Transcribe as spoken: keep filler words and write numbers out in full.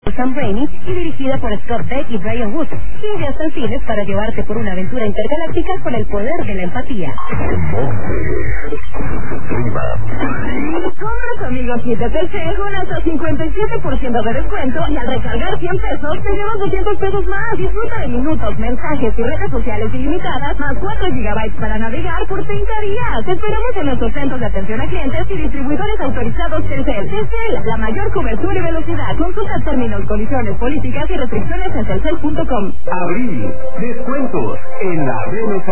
Sam Raimi y dirigida por Scott Beck y Brian Wood. Sigue hasta en cines para llevarte por una aventura intergaláctica con el poder de la empatía. Compra tu amigo Kit de T C con hasta cincuenta y siete por ciento de descuento y al recargar cien pesos te llevas doscientos pesos más. Disfruta de minutos, mensajes y redes sociales ilimitadas más cuatro gigabytes para navegar por treinta días. Te esperamos en nuestros centros de atención a clientes y distribuidores autorizados Telcel. Telcel, la mayor cobertura y velocidad. Consulta términos, condiciones, políticas y restricciones en telcel punto com. Abril, descuentos en la